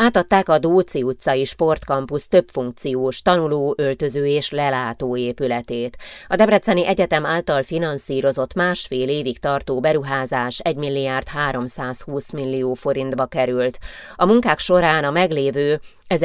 Átadták a Dóczy utcai sportkampusz többfunkciós tanuló, öltöző és lelátó épületét. A Debreceni Egyetem által finanszírozott másfél évig tartó beruházás 1 milliárd 320 millió forintba került. A munkák során a meglévő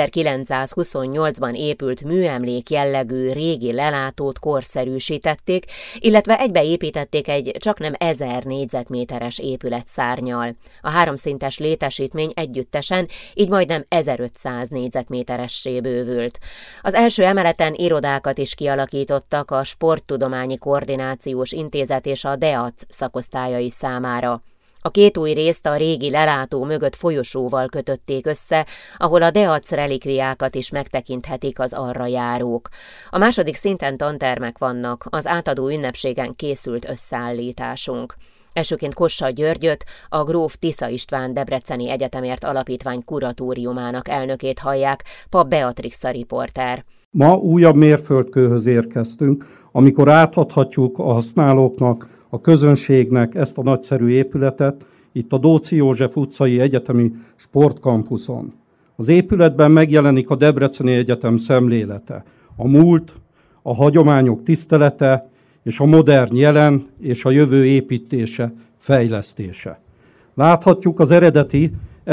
1928-ban épült műemlék jellegű régi lelátót korszerűsítették, illetve egybeépítették egy csaknem 1000 négyzetméteres épületszárnnyal. A 3 szintes létesítmény együttesen így majdnem 1500 négyzetméteressé bővült. Az első emeleten irodákat is kialakítottak a Sporttudományi Koordinációs Intézet és a DEAC szakosztályai számára. A 2 új részt a régi lelátó mögött folyosóval kötötték össze, ahol a DEAC relikviákat is megtekinthetik az arra járók. A második szinten tantermek vannak, az átadó ünnepségen készült összeállításunk. Elsőként Kossa Györgyöt, a Gróf Tisza István Debreceni Egyetemért Alapítvány kuratóriumának elnökét hallják, Pap Beatrixa riporter. Ma újabb mérföldkőhöz érkeztünk, amikor átadhatjuk a használóknak, a közönségnek ezt a nagyszerű épületet itt a Dóczy József utcai egyetemi sportkampuszon. Az épületben megjelenik a Debreceni Egyetem szemlélete, a múlt, a hagyományok tisztelete és a modern jelen és a jövő építése, fejlesztése. Láthatjuk az eredeti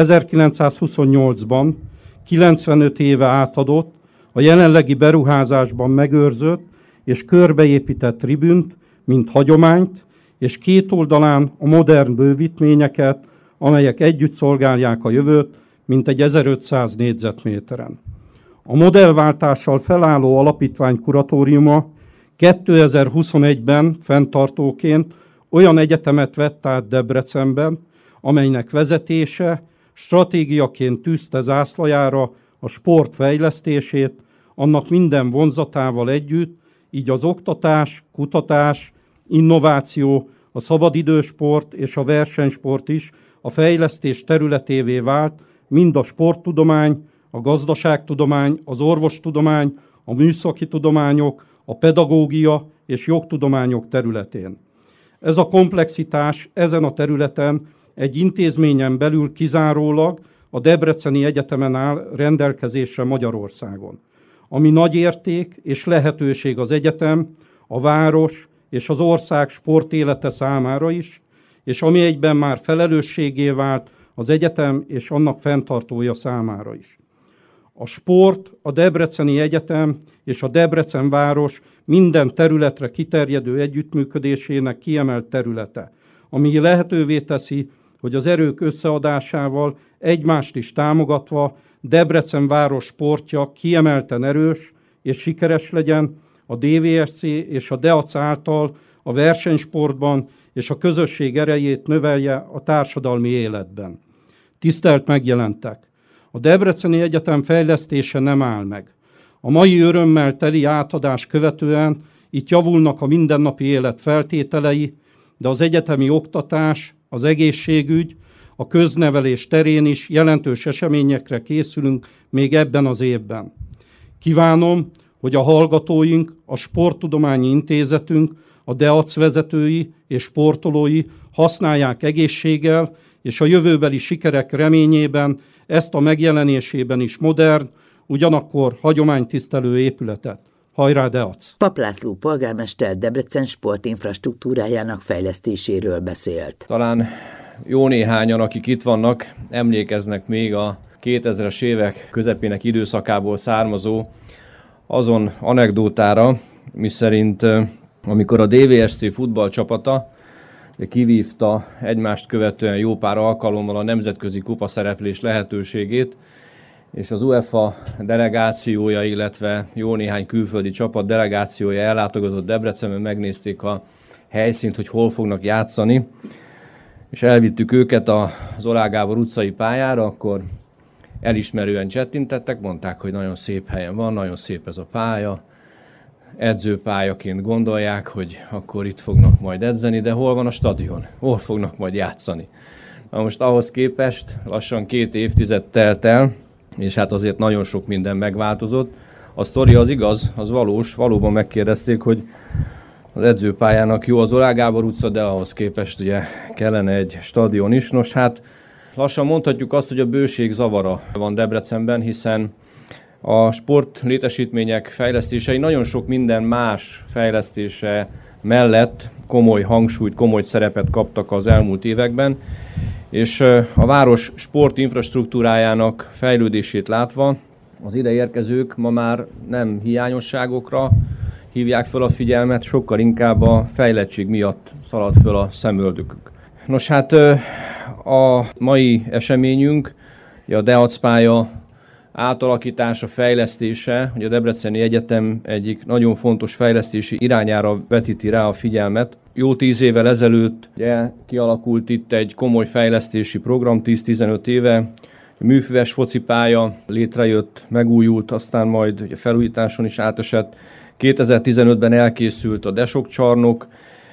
1928-ban 95 éve átadott, a jelenlegi beruházásban megőrzött és körbeépített tribünt, mint hagyományt, és 2 oldalán a modern bővítményeket, amelyek együtt szolgálják a jövőt, mint egy 1500 négyzetméteren. A modellváltással felálló alapítvány kuratóriuma 2021-ben fenntartóként olyan egyetemet vett át Debrecenben, amelynek vezetése stratégiaként tűzte zászlajára a sport fejlesztését, annak minden vonzatával együtt, így az oktatás, kutatás, innováció, a szabadidősport és a versenysport is a fejlesztés területévé vált, mind a sporttudomány, a gazdaságtudomány, az orvostudomány, a műszaki tudományok, a pedagógia és jogtudományok területén. Ez a komplexitás ezen a területen egy intézményen belül kizárólag a Debreceni Egyetemen áll rendelkezésre Magyarországon. Ami nagy érték és lehetőség az egyetem, a város és az ország sportélete számára is, és ami egyben már felelősségé vált az egyetem és annak fenntartója számára is. A sport, a Debreceni Egyetem és a Debrecen város minden területre kiterjedő együttműködésének kiemelt területe, ami lehetővé teszi, hogy az erők összeadásával egymást is támogatva Debrecen város sportja kiemelten erős és sikeres legyen a DVSC és a DEAC által a versenysportban és a közösség erejét növelje a társadalmi életben. Tisztelt megjelentek! A Debreceni Egyetem fejlesztése nem áll meg. A mai örömmel teli átadás követően itt javulnak a mindennapi élet feltételei, de az egyetemi oktatás, az egészségügy, a köznevelés terén is jelentős eseményekre készülünk még ebben az évben. Kívánom, hogy a hallgatóink, a Sporttudományi Intézetünk, a DEAC vezetői és sportolói használják egészséggel és a jövőbeli sikerek reményében ezt a megjelenésében is modern, ugyanakkor hagyománytisztelő épületet. Hajrá DEAC! Pap László polgármester Debrecen sportinfrastruktúrájának fejlesztéséről beszélt. Talán jó néhányan, akik itt vannak, emlékeznek még a 2000-es évek közepének időszakából származó azon anekdótára, miszerint amikor a DVSC futballcsapata kivívta egymást követően jó pár alkalommal a nemzetközi kupa szereplés lehetőségét, és az UEFA delegációja, illetve jó néhány külföldi csapat delegációja ellátogatott Debrecenben, megnézték a helyszínt, hogy hol fognak játszani, és elvittük őket az Oláh Gábor utcai pályára, akkor elismerően csettintettek, mondták, hogy nagyon szép helyen van, nagyon szép ez a pálya, edzőpályaként gondolják, hogy akkor itt fognak majd edzeni, de hol van a stadion? Hol fognak majd játszani? Na most ahhoz képest lassan 2 évtized telt el, és hát azért nagyon sok minden megváltozott. A sztori az igaz, az valós, valóban megkérdezték, hogy az edzőpályának jó az Oláh Gábor utca, de ahhoz képest ugye kellene egy stadion is. Nos hát Lassan mondhatjuk azt, hogy a bőség zavara van Debrecenben, hiszen a sport létesítmények fejlesztései nagyon sok minden más fejlesztése mellett komoly hangsúlyt, komoly szerepet kaptak az elmúlt években, és a város sportinfrastruktúrájának fejlődését látva az ide érkezők ma már nem hiányosságokra hívják fel a figyelmet, sokkal inkább a fejlettség miatt szalad föl a szemöldökük. Nos hát a mai eseményünk, a DEAC pálya átalakítása, fejlesztése, hogy a Debreceni Egyetem egyik nagyon fontos fejlesztési irányára vetíti rá a figyelmet. Jó 10 évvel ezelőtt kialakult itt egy komoly fejlesztési program, 10-15 éve. A műfüves focipálya létrejött, megújult, aztán majd a felújításon is átesett. 2015-ben elkészült a Desok csarnok,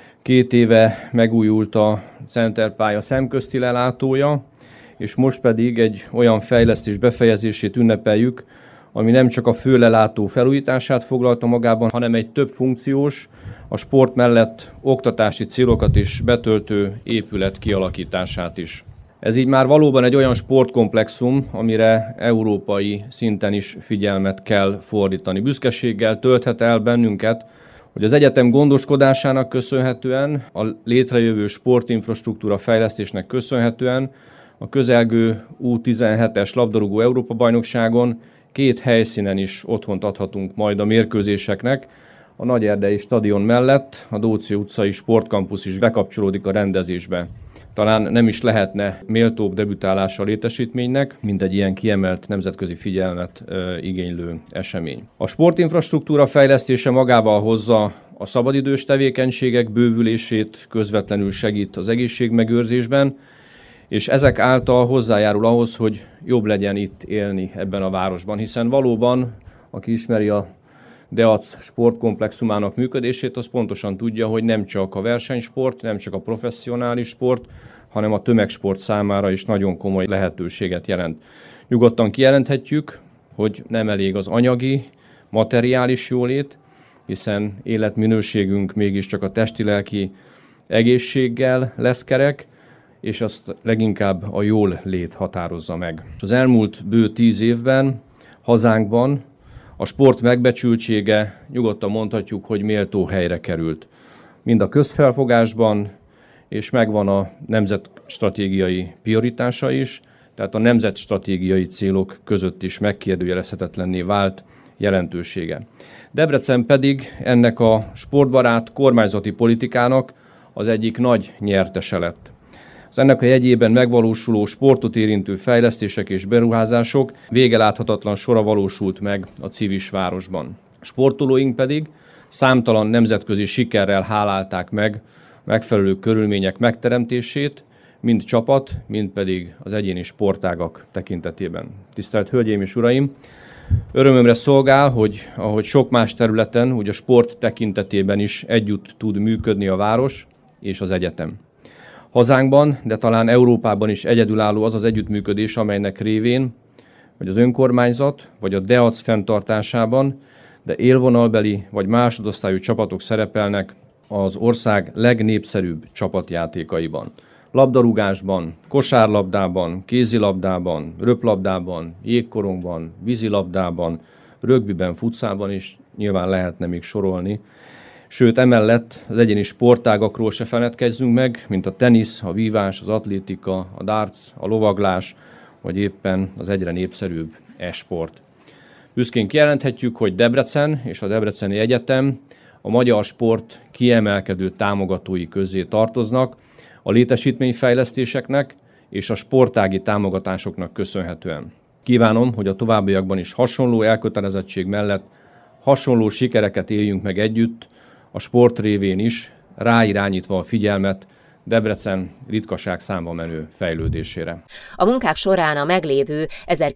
2 éve megújult a centerpálya szemközti lelátója, és most pedig egy olyan fejlesztés befejezését ünnepeljük, ami nem csak a főlelátó felújítását foglalta magában, hanem egy több funkciós, a sport mellett oktatási célokat is betöltő épület kialakítását is. Ez így már valóban egy olyan sportkomplexum, amire európai szinten is figyelmet kell fordítani. Büszkeséggel tölthet el bennünket, hogy az egyetem gondoskodásának köszönhetően, a létrejövő sportinfrastruktúra fejlesztésnek köszönhetően a közelgő U17-es labdarúgó Európa-bajnokságon 2 helyszínen is otthont adhatunk majd a mérkőzéseknek. A Nagyerdei stadion mellett a Dóczi utcai sportkampusz is bekapcsolódik a rendezésbe. Talán nem is lehetne méltóbb debütálása a létesítménynek, mint egy ilyen kiemelt nemzetközi figyelmet igénylő esemény. A sportinfrastruktúra fejlesztése magával hozza a szabadidős tevékenységek bővülését, közvetlenül segít az egészségmegőrzésben, és ezek által hozzájárul ahhoz, hogy jobb legyen itt élni ebben a városban, hiszen valóban, aki ismeri a DEAC sportkomplexumának működését, az pontosan tudja, hogy nem csak a versenysport, nem csak a professzionális sport, hanem a tömegsport számára is nagyon komoly lehetőséget jelent. Nyugodtan kijelenthetjük, hogy nem elég az anyagi, materiális jólét, hiszen életminőségünk mégiscsak a testi-lelki egészséggel lesz kerek, és azt leginkább a jól lét határozza meg. Az elmúlt bő 10 évben hazánkban a sport megbecsültsége, nyugodtan mondhatjuk, hogy méltó helyre került. Mind a közfelfogásban, és megvan a nemzetstratégiai prioritása is, tehát a nemzetstratégiai célok között is megkérdőjelezhetetlenné vált jelentősége. Debrecen pedig ennek a sportbarát kormányzati politikának az egyik nagy nyertese lett. Az ennek a jegyében megvalósuló sportot érintő fejlesztések és beruházások végeláthatatlan sora valósult meg a civis városban. A sportolóink pedig számtalan nemzetközi sikerrel hálálták meg megfelelő körülmények megteremtését, mind csapat, mind pedig az egyéni sportágak tekintetében. Tisztelt Hölgyeim és Uraim! Örömömre szolgál, hogy ahogy sok más területen, úgy a sport tekintetében is együtt tud működni a város és az egyetem. Hazánkban, de talán Európában is egyedülálló az az együttműködés, amelynek révén, vagy az önkormányzat, vagy a DEAC fenntartásában, de élvonalbeli vagy másodosztályú csapatok szerepelnek az ország legnépszerűbb csapatjátékaiban. Labdarúgásban, kosárlabdában, kézilabdában, röplabdában, jégkorongban, vízilabdában, rögbiben, futszálban is nyilván lehetne még sorolni. Sőt, emellett az egyéni sportágakról se feledkezzünk meg, mint a tenisz, a vívás, az atlétika, a darts, a lovaglás, vagy éppen az egyre népszerűbb e-sport. Büszkén kijelenthetjük, hogy Debrecen és a Debreceni Egyetem a magyar sport kiemelkedő támogatói közé tartoznak a létesítményfejlesztéseknek és a sportági támogatásoknak köszönhetően. Kívánom, hogy a továbbiakban is hasonló elkötelezettség mellett hasonló sikereket éljünk meg együtt, a sport révén is, ráirányítva a figyelmet Debrecen ritkaság számba menő fejlődésére. A munkák során a meglévő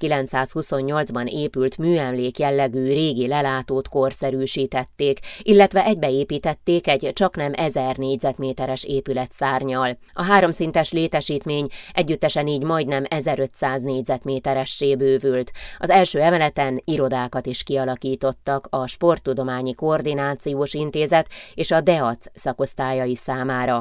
1928-ban épült műemlék jellegű régi lelátót korszerűsítették, illetve egybeépítették egy csaknem 1000 négyzetméteres épületszárnnyal. A 3 szintes létesítmény együttesen így majdnem 1500 négyzetméteressé bővült. Az első emeleten irodákat is kialakítottak a Sporttudományi Koordinációs Intézet és a DEAC szakosztályai számára.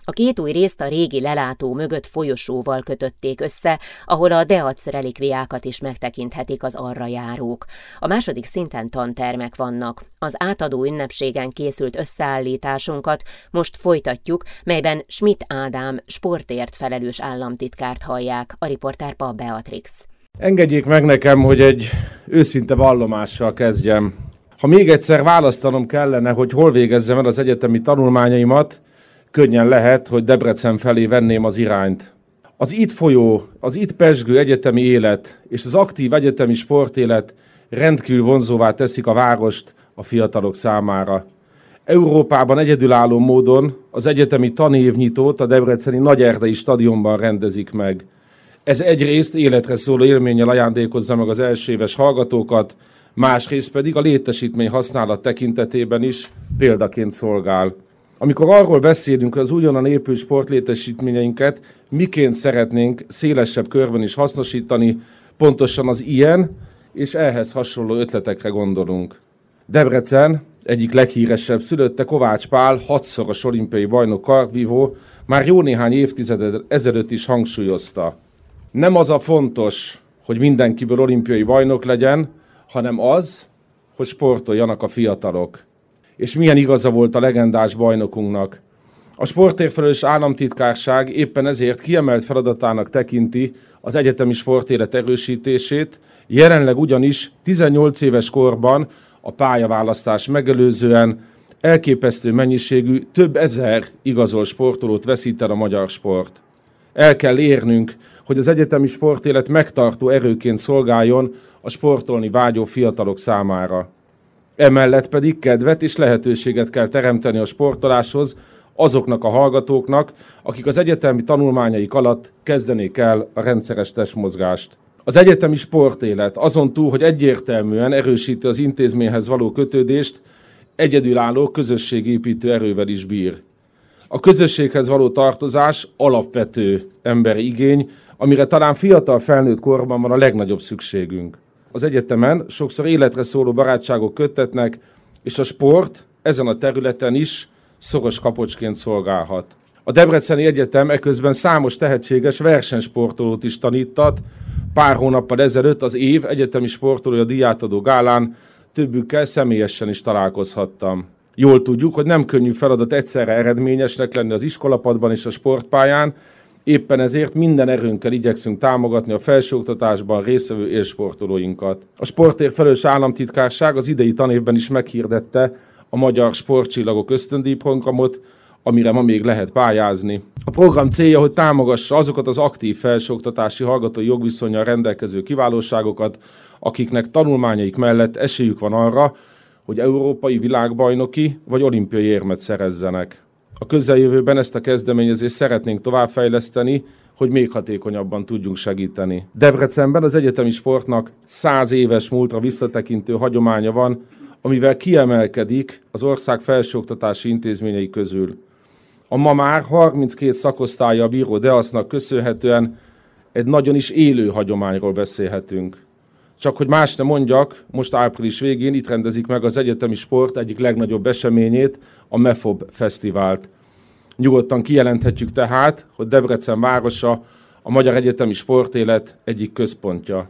A két új részt a régi lelátó mögött folyosóval kötötték össze, ahol a Deac relikviákat is megtekinthetik az arra járók. A második szinten tantermek vannak. Az átadó ünnepségen készült összeállításunkat most folytatjuk, melyben Schmidt Ádám sportért felelős államtitkárt hallják, a riporter Pap Beatrix. Engedjék meg nekem, hogy egy őszinte vallomással kezdjem. Ha még egyszer választanom kellene, hogy hol végezzem el az egyetemi tanulmányaimat, könnyen lehet, hogy Debrecen felé venném az irányt. Az itt folyó, az itt pezsgő egyetemi élet és az aktív egyetemi sportélet rendkívül vonzóvá teszik a várost a fiatalok számára. Európában egyedülálló módon az egyetemi tanévnyitót a debreceni Nagyerdei stadionban rendezik meg. Ez egyrészt életre szóló élménnyel ajándékozza meg az elsőéves hallgatókat, másrészt pedig a létesítmény használat tekintetében is példaként szolgál. Amikor arról beszélünk, hogy az újonnan épült sportlétesítményeinket miként szeretnénk szélesebb körben is hasznosítani, pontosan az ilyen és ehhez hasonló ötletekre gondolunk. Debrecen egyik leghíresebb szülötte Kovács Pál, 6-szoros olimpiai bajnok kardvívó már jó néhány évtizeddel ezelőtt is hangsúlyozta. Nem az a fontos, hogy mindenkiből olimpiai bajnok legyen, hanem az, hogy sportoljanak a fiatalok. És milyen igaza volt a legendás bajnokunknak. A sportért felelős államtitkárság éppen ezért kiemelt feladatának tekinti az egyetemi sportélet erősítését, jelenleg ugyanis 18 éves korban a pályaválasztás megelőzően elképesztő mennyiségű, több ezer igazolt sportolót veszít el a magyar sport. El kell érnünk, hogy az egyetemi sportélet megtartó erőként szolgáljon a sportolni vágyó fiatalok számára. Emellett pedig kedvet és lehetőséget kell teremteni a sportoláshoz azoknak a hallgatóknak, akik az egyetemi tanulmányaik alatt kezdenék el a rendszeres testmozgást. Az egyetemi sportélet azon túl, hogy egyértelműen erősíti az intézményhez való kötődést, egyedülálló közösségépítő erővel is bír. A közösséghez való tartozás alapvető emberi igény, amire talán fiatal felnőtt korban van a legnagyobb szükségünk. Az egyetemen sokszor életre szóló barátságok köttetnek, és a sport ezen a területen is szoros kapocsként szolgálhat. A Debreceni Egyetem eközben számos tehetséges versenysportolót is tanítat. Pár hónappal ezelőtt az év egyetemi sportolója díjátadó gálán többükkel személyesen is találkozhattam. Jól tudjuk, hogy nem könnyű feladat egyszerre eredményesnek lenni az iskolapadban és a sportpályán, éppen ezért minden erőnkkel igyekszünk támogatni a felsőoktatásban résztvevő élsportolóinkat. A sportért felelős államtitkárság az idei tanévben is meghirdette a Magyar Sportcsillagok ösztöndíjprogramot, amire ma még lehet pályázni. A program célja, hogy támogassa azokat az aktív felsőoktatási hallgatói jogviszonnyal rendelkező kiválóságokat, akiknek tanulmányaik mellett esélyük van arra, hogy európai világbajnoki vagy olimpiai érmet szerezzenek. A közeljövőben ezt a kezdeményezést szeretnénk továbbfejleszteni, hogy még hatékonyabban tudjunk segíteni. Debrecenben az egyetemi sportnak 100 éves múltra visszatekintő hagyománya van, amivel kiemelkedik az ország felsőoktatási intézményei közül. A ma már 32 szakosztálya bíró Deacnak köszönhetően egy nagyon is élő hagyományról beszélhetünk. Csak hogy más ne mondjak, most április végén itt rendezik meg az egyetemi sport egyik legnagyobb eseményét, a MEFOB Fesztivált. Nyugodtan kijelenthetjük tehát, hogy Debrecen városa a magyar egyetemi sportélet egyik központja.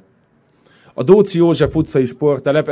A Dóczy József utcai sporttelep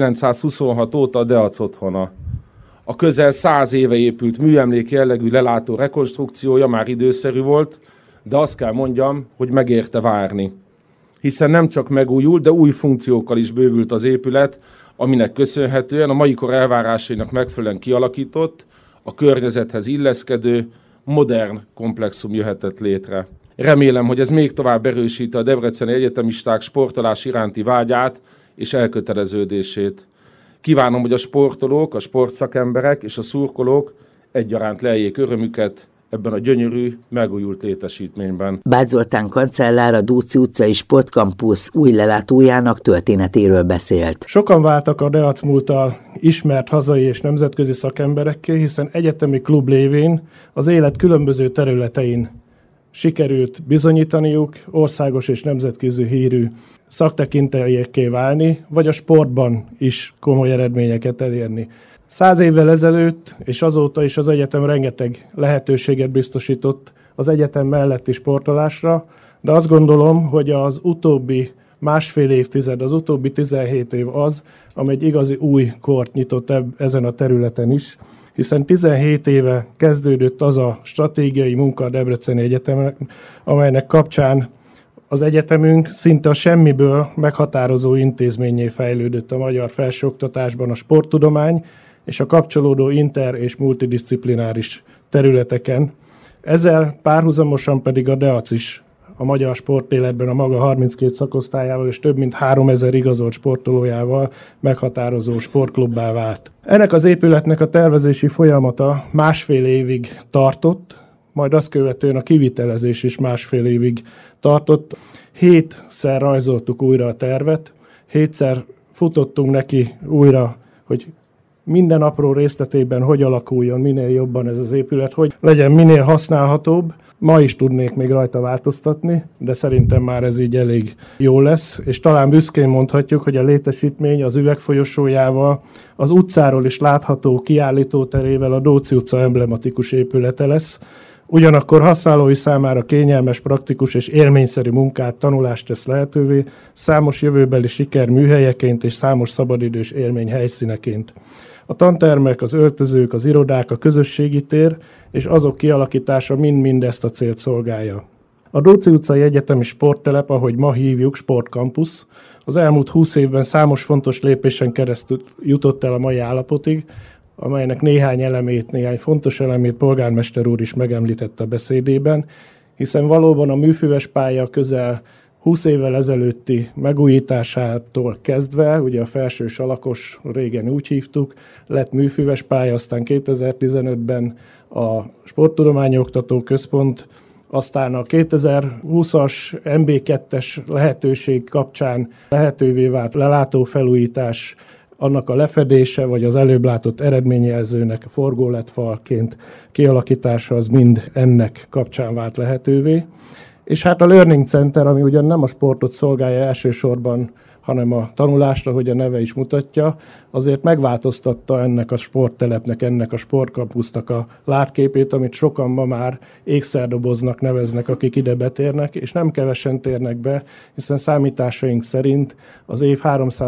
1926 óta a Deac otthona. A közel 100 éve épült műemlék jellegű lelátó rekonstrukciója már időszerű volt, de azt kell mondjam, hogy megérte várni. Hiszen nem csak megújult, de új funkciókkal is bővült az épület, aminek köszönhetően a mai kor elvárásainak megfelelően kialakított, a környezethez illeszkedő, modern komplexum jöhetett létre. Remélem, hogy ez még tovább erősíti a debreceni egyetemisták sportolás iránti vágyát és elköteleződését. Kívánom, hogy a sportolók, a sportszakemberek és a szurkolók egyaránt leljék örömüket ebben a gyönyörű, megújult létesítményben. Bács Zoltán kancellár a Dóczy utcai sportkampusz új lelátójának történetéről beszélt. Sokan váltak a Deac múlttal ismert hazai és nemzetközi szakemberekké, hiszen egyetemi klub lévén az élet különböző területein sikerült bizonyítaniuk, országos és nemzetközi hírű szaktekintélyekké válni, vagy a sportban is komoly eredményeket elérni. 100 évvel ezelőtt és azóta is az egyetem rengeteg lehetőséget biztosított az egyetem melletti sportolásra, de azt gondolom, hogy az utóbbi másfél évtized, az utóbbi 17 év az, amely egy igazi új kort nyitott ezen a területen is, hiszen 17 éve kezdődött az a stratégiai munka a Debreceni Egyetemen, amelynek kapcsán az egyetemünk szinte a semmiből meghatározó intézménnyé fejlődött a magyar felsőoktatásban a sporttudomány és a kapcsolódó inter- és multidisciplináris területeken. Ezzel párhuzamosan pedig a DEAC is a magyar sportéletben a maga 32 szakosztályával és több mint 3000 igazolt sportolójával meghatározó sportklubbá vált. Ennek az épületnek a tervezési folyamata másfél évig tartott, majd azt követően a kivitelezés is másfél évig tartott. 7-szer rajzoltuk újra a tervet, 7-szer futottunk neki újra, hogy minden apró részletében hogy alakuljon minél jobban ez az épület, hogy legyen minél használhatóbb. Ma is tudnék még rajta változtatni, de szerintem már ez így elég jó lesz, és talán büszkén mondhatjuk, hogy a létesítmény az üvegfolyosójával, az utcáról is látható kiállítóterével a Dóczy utca emblematikus épülete lesz. Ugyanakkor használói számára kényelmes, praktikus és élményszerű munkát, tanulást tesz lehetővé, számos jövőbeli siker műhelyeként és számos szabadidős élmény helyszíneként. A tantermek, az öltözők, az irodák, a közösségi tér és azok kialakítása mind-mind ezt a célt szolgálja. A Dóczy utcai egyetemi sporttelep, ahogy ma hívjuk, sportkampusz, az elmúlt 20 évben számos fontos lépésen keresztül jutott el a mai állapotig, amelynek néhány fontos elemét polgármester úr is megemlítette a beszédében, hiszen valóban a műfüves pálya közel 20 évvel ezelőtti megújításától kezdve, ugye a felső salakos, régen úgy hívtuk, lett műfüves pálya, aztán 2015-ben a Sporttudományi Oktató Központ, aztán a 2020-as MB2-es lehetőség kapcsán lehetővé vált lelátófelújítás, annak a lefedése, vagy az előbb látott eredményjelzőnek forgóletfalként kialakítása, az mind ennek kapcsán vált lehetővé. És hát a Learning Center, ami ugyan nem a sportot szolgálja elsősorban, hanem a tanulásra, hogy a neve is mutatja, azért megváltoztatta ennek a sporttelepnek, ennek a sportkampusznak a látképét, amit sokan ma már ékszerdoboznak neveznek, akik ide betérnek, és nem kevesen térnek be, hiszen számításaink szerint az év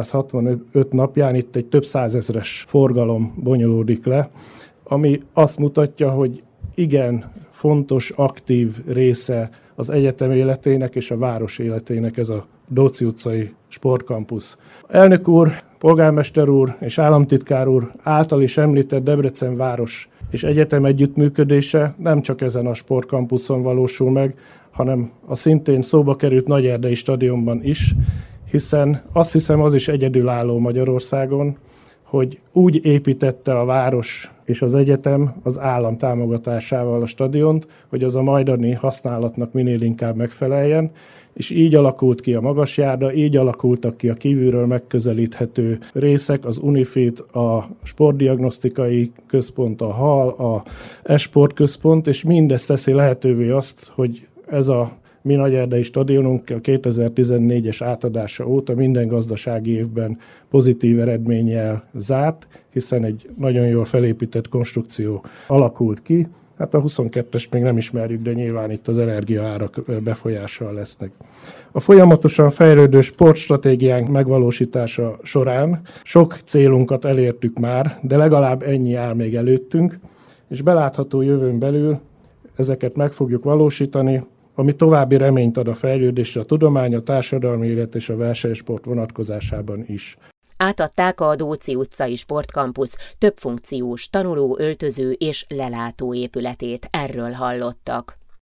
365 napján itt egy több százezres forgalom bonyolódik le, ami azt mutatja, hogy igen fontos, aktív része az egyetem életének és a város életének ez a Dóczy utcai sportkampusz. Elnök úr, polgármester úr és államtitkár úr által is említett Debrecen város és egyetem együttműködése nem csak ezen a sportkampuszon valósul meg, hanem a szintén szóba került Nagyerdei stadionban is, hiszen azt hiszem az is egyedülálló Magyarországon, hogy úgy építette a város és az egyetem az állam támogatásával a stadiont, hogy az a majdani használatnak minél inkább megfeleljen, és így alakult ki a magasjárda, így alakultak ki a kívülről megközelíthető részek, az Unifit, a sportdiagnosztikai központ, a HAL, a e-sportközpont, és mindezt teszi lehetővé azt, hogy ez a mi Nagyerdei stadionunk a 2014-es átadása óta minden gazdasági évben pozitív eredménnyel zárt, hiszen egy nagyon jól felépített konstrukció alakult ki. Hát a 22-est még nem ismerjük, de nyilván itt az energiaárak befolyással lesznek. A folyamatosan fejlődő sportstratégiánk megvalósítása során sok célunkat elértük már, de legalább ennyi áll még előttünk, és belátható jövőn belül ezeket meg fogjuk valósítani, ami további reményt ad a fejlődésre a tudomány, a társadalmi élet és a versenysport vonatkozásában is. Átadták a Dóczy utcai sportkampusz többfunkciós tanuló, öltöző és lelátó épületét, erről hallottak.